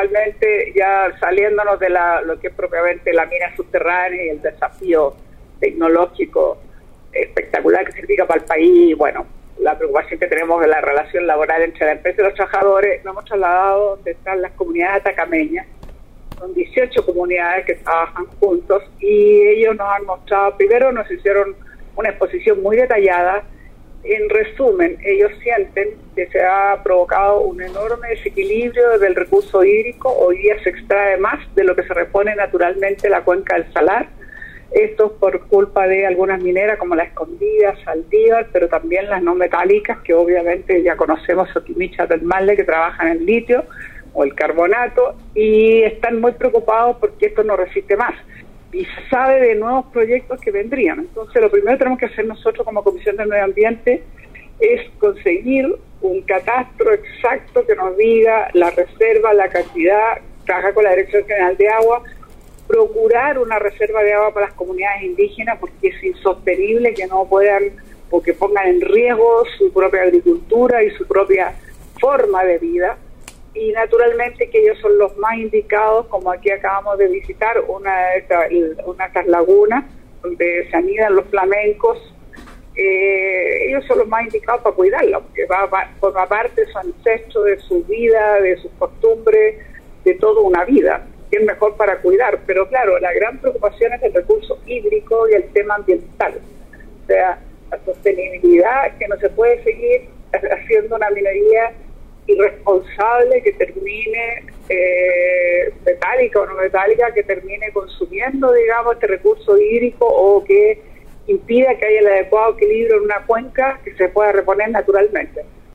naturalmente, ya saliéndonos de lo que es propiamente la mina subterránea y el desafío tecnológico espectacular que significa para el país, bueno, la preocupación que tenemos de la relación laboral entre la empresa y los trabajadores, nos hemos trasladado donde están las comunidades atacameñas. Son 18 comunidades que trabajan juntos y ellos nos han mostrado, primero nos hicieron una exposición muy detallada. En resumen, ellos sienten que se ha provocado un enorme desequilibrio del recurso hídrico. Hoy día se extrae más de lo que se repone naturalmente en la cuenca del Salar. Esto es por culpa de algunas mineras como la Escondida, Saldívar, pero también las no metálicas, que obviamente ya conocemos, Soquimich del Maule, que trabajan en litio o el carbonato, y están muy preocupados porque esto no resiste más. Y se sabe de nuevos proyectos que vendrían. Entonces, lo primero que tenemos que hacer nosotros como Comisión del Medio Ambiente es conseguir un catastro exacto que nos diga la reserva, la cantidad, trabajar con la Dirección General de Agua, procurar una reserva de agua para las comunidades indígenas, porque es insostenible que no puedan, o que pongan en riesgo su propia agricultura y su propia forma de vida. Y naturalmente que ellos son los más indicados, como aquí acabamos de visitar una de estas lagunas donde se anidan los flamencos. Ellos son los más indicados para cuidarla, porque forma parte de su ancestro, de su vida, de sus costumbres, de toda una vida, que es mejor para cuidar. Pero claro, la gran preocupación es el recurso hídrico y el tema ambiental, o sea, la sostenibilidad, que no se puede seguir haciendo una minería irresponsable que termine metálica o no metálica, que termine consumiendo, digamos, este recurso hídrico, o que impida que haya el adecuado equilibrio en una cuenca que se pueda reponer naturalmente.